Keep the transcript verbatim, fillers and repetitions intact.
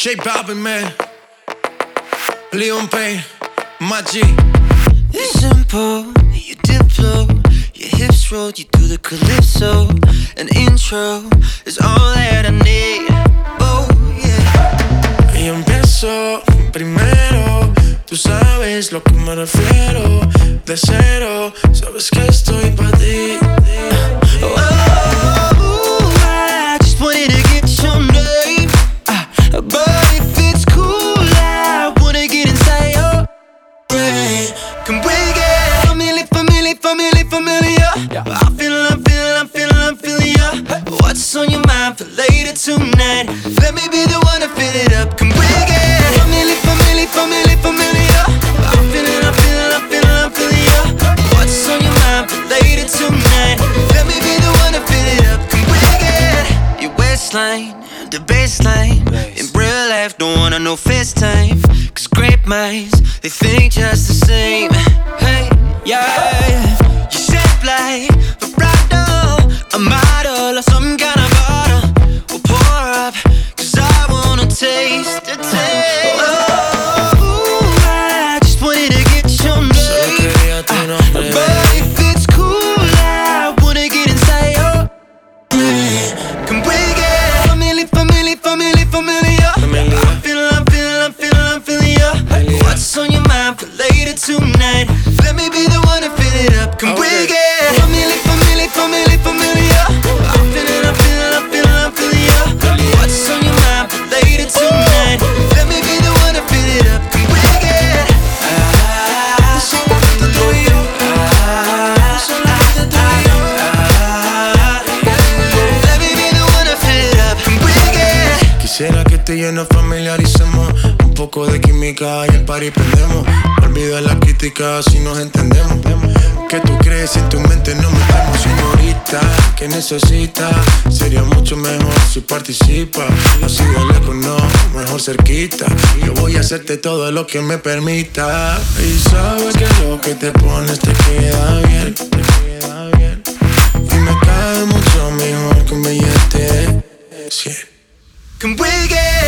J Balvin, man. Leon Payne, my G. You're simple, you diplo. Your hips roll, you do the calypso. An intro is all that I need. Oh, yeah. Y empiezo primero. Tú sabes lo que me refiero. De cero, sabes que estoy pa' ti. Oh, I just wanted to get your name. uh, But if it's cool, I wanna get inside your brain. Can we get familiar, familiar, familiar, familiar? I'm feeling, I'm feeling, I'm feeling, I'm feeling ya. What's on your mind for later tonight? Let me be the one to fill it up. Can we get familiar, familiar, familiar, familiar? I'm feeling, I'm feeling, I'm feeling, I'm feeling ya. What's on your mind for later tonight? Let me be the one to fill it up. Can we get your waistline, the baseline? In real life, don't wanna know FaceTime. Cause great minds, they think just the same. Hey, yeah. You shape like vibrato, a model or some kind of bottle. We'll pour up, cause I wanna taste the taste. Oh, I just wanted to get your name. uh, But if it's cool, I wanna get inside your brain. Can we get familiar, familiar, familiar, familiar? I'm feeling, I'm feeling, I'm feeling, I'm feeling ya. What's on your mind for later tonight? Let me be the one to fill it up. Can we get familiar, familiar, familiar, familiar? I'm feeling, I'm feeling, I'm feeling, I'm feeling ya. What's on your mind for later tonight? Let me be the one to fill it up. Can we get ah, solamente tú y yo, ah, solamente tú y yo, ah, let me be the one to fill it up. Can we get Quisiera que tú y yo nos familiaricemos. Un poco de química y el party prendemos. Olvida la crítica si nos entendemos. ¿Qué tú crees si en tu mente no metemos? Señorita, ¿qué necesitas? Sería mucho mejor si participa. Así de lejos no, mejor cerquita. Yo voy a hacerte todo lo que me permita. Y sabes que lo que te pones te queda bien, te queda bien. Y me cae mucho mejor que un billete cien. Can we get